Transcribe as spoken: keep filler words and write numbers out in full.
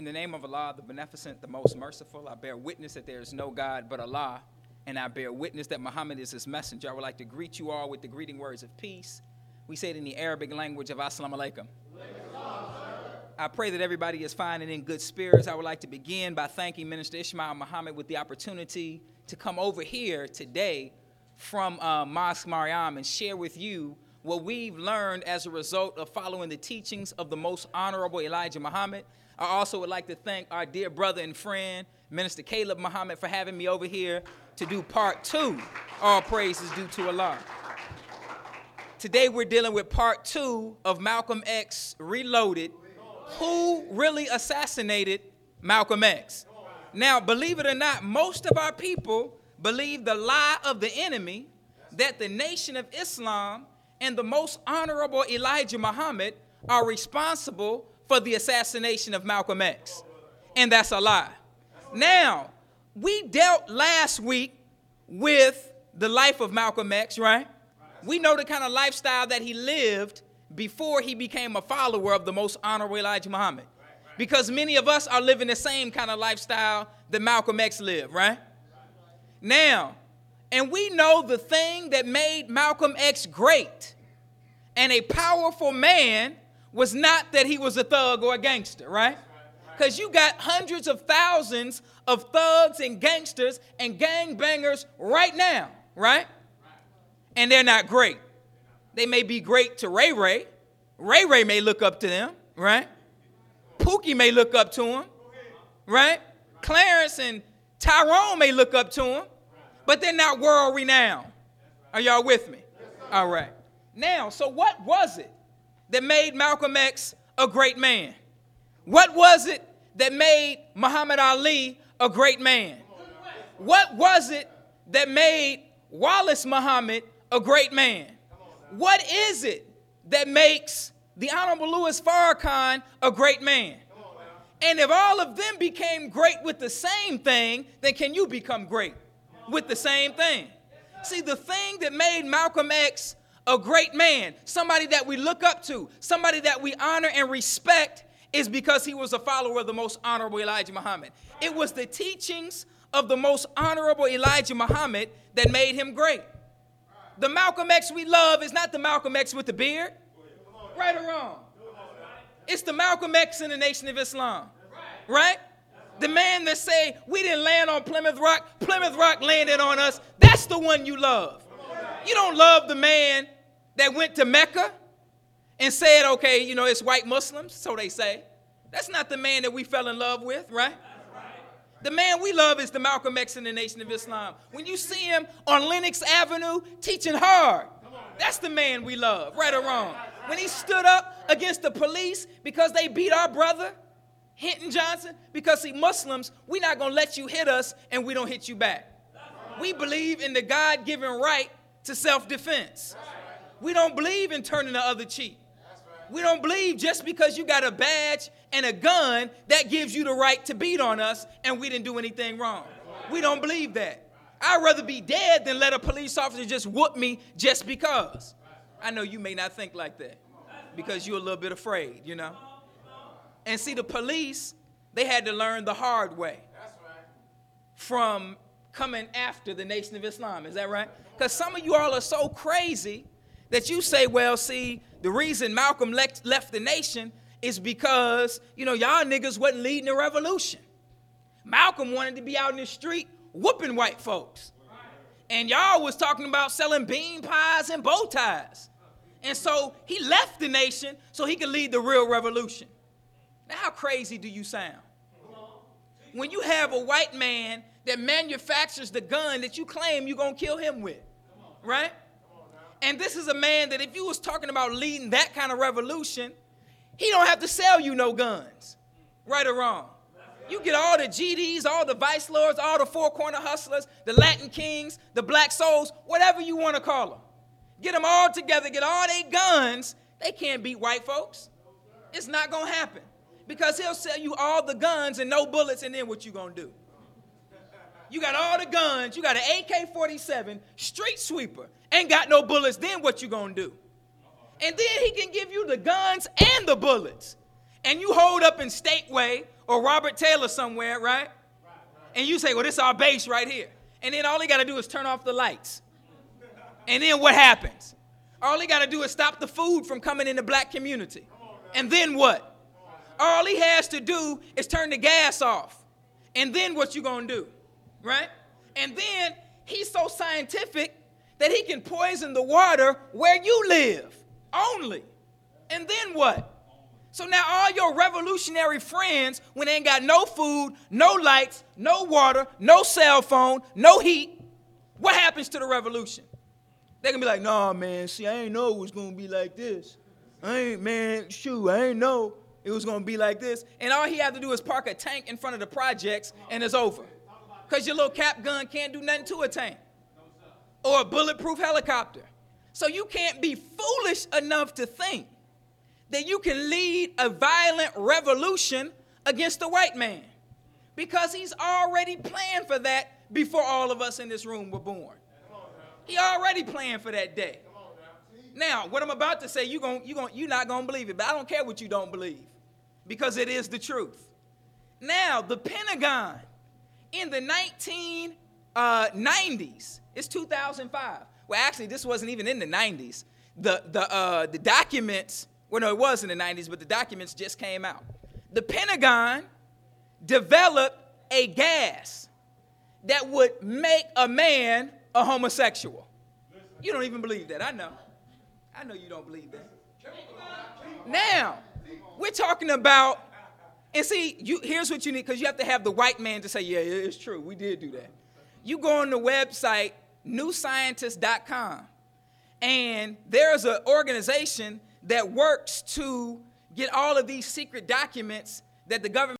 In the name of Allah, the beneficent, the most merciful, I bear witness that there is no God but Allah, and I bear witness that Muhammad is his messenger. I would like to greet you all with the greeting words of peace. We say it in the Arabic language of Assalamu alaikum. I pray that everybody is fine and in good spirits. I would like to begin by thanking Minister Ismail Muhammad with the opportunity to come over here today from uh, Mosque Mariam and share with you what we've learned as a result of following the teachings of the most honorable Elijah Muhammad. I also would like to thank our dear brother and friend, Minister Caleb Muhammad, for having me over here to do part two. All praise is due to Allah. Today we're dealing with part two of Malcolm X Reloaded. Who really assassinated Malcolm X? Now, believe it or not, most of our people believe the lie of the enemy that the Nation of Islam and the most honorable Elijah Muhammad are responsible for the assassination of Malcolm X. And that's a lie. Now, we dealt last week with the life of Malcolm X, right? We know the kind of lifestyle that he lived before he became a follower of the most honorable Elijah Muhammad. Because many of us are living the same kind of lifestyle that Malcolm X lived, right? Now, and we know the thing that made Malcolm X great and a powerful man was not that he was a thug or a gangster, right? Because you got hundreds of thousands of thugs and gangsters and gangbangers right now, right? And they're not great. They may be great to Ray Ray. Ray Ray may look up to them, right? Pookie may look up to him, right? Clarence and Tyrone may look up to him, but they're not world renowned. Are y'all with me? All right. Now, so what was it that made Malcolm X a great man? What was it that made Muhammad Ali a great man? What was it that made Wallace Muhammad a great man? What is it that makes the Honorable Louis Farrakhan a great man? And if all of them became great with the same thing, then can you become great with the same thing? See, the thing that made Malcolm X a great man, somebody that we look up to, somebody that we honor and respect, is because he was a follower of the most honorable Elijah Muhammad. It was the teachings of the most honorable Elijah Muhammad that made him great. The Malcolm X we love is not the Malcolm X with the beard. Right or wrong? It's the Malcolm X in the Nation of Islam. Right? The man that say, we didn't land on Plymouth Rock, Plymouth Rock landed on us. That's the one you love. You don't love the man that went to Mecca and said, okay, you know, it's white Muslims, so they say. That's not the man that we fell in love with, right? The man we love is the Malcolm X in the Nation of Islam. When you see him on Lenox Avenue teaching hard, that's the man we love, right or wrong. When he stood up against the police because they beat our brother, Hinton Johnson, because see, Muslims, we're not going to let you hit us and we don't hit you back. We believe in the God-given right to self-defense. We don't believe in turning the other cheek. We don't believe just because you got a badge and a gun, that gives you the right to beat on us and we didn't do anything wrong. We don't believe that. I'd rather be dead than let a police officer just whoop me just because. I know you may not think like that because you're a little bit afraid, you know. And see, the police, they had to learn the hard way from coming after the Nation of Islam. Is that right? Because some of you all are so crazy that you say, well, see, the reason Malcolm left, left the nation is because, you know, y'all niggas wasn't leading the revolution. Malcolm wanted to be out in the street whooping white folks. And y'all was talking about selling bean pies and bow ties. And so he left the nation so he could lead the real revolution. Now, how crazy do you sound? When you have a white man that manufactures the gun that you claim you're going to kill him with, right? And this is a man that if you was talking about leading that kind of revolution, he don't have to sell you no guns, right or wrong. You get all the G Ds, all the vice lords, all the four corner hustlers, the Latin kings, the black souls, whatever you want to call them. Get them all together, get all their guns. They can't beat white folks. It's not going to happen because he'll sell you all the guns and no bullets, and then what you going to do? You got all the guns. You got an A K forty-seven, street sweeper, ain't got no bullets. Then what you going to do? And then he can give you the guns and the bullets. and you hold up in Stateway or Robert Taylor somewhere, right? And you say, well, this is our base right here. And then all they got to do is turn off the lights. And then what happens? All he got to do is stop the food from coming in the black community. And then what? All he has to do is turn the gas off. And then what you going to do? Right? And then he's so scientific that he can poison the water where you live only. And then what? So now all your revolutionary friends, when they ain't got no food, no lights, no water, no cell phone, no heat, what happens to the revolution? They can be like, nah, man, see, I ain't know it was going to be like this. I ain't, man, shoot, I ain't know it was going to be like this. And all he had to do is park a tank in front of the projects, and it's over. Because your little cap gun can't do nothing to a tank. Or a bulletproof helicopter. So you can't be foolish enough to think that you can lead a violent revolution against the white man. Because he's already planned for that before all of us in this room were born. He already planned for that day. Now, what I'm about to say, you gon, you gon, you're not going to believe it, but I don't care what you don't believe because it is the truth. Now, the Pentagon in the nineteen nineties, it's two thousand five. Well, actually, this wasn't even in the nineties. The, the, uh, the documents, well, no, it was in the nineties, but the documents just came out. The Pentagon developed a gas that would make a man a homosexual. You don't even believe that. I know. I know you don't believe that. Now, we're talking about, and see, you, here's what you need, because you have to have the white man to say, yeah, it's true. We did do that. You go on the website, new scientist dot com, and there's an organization that works to get all of these secret documents that the government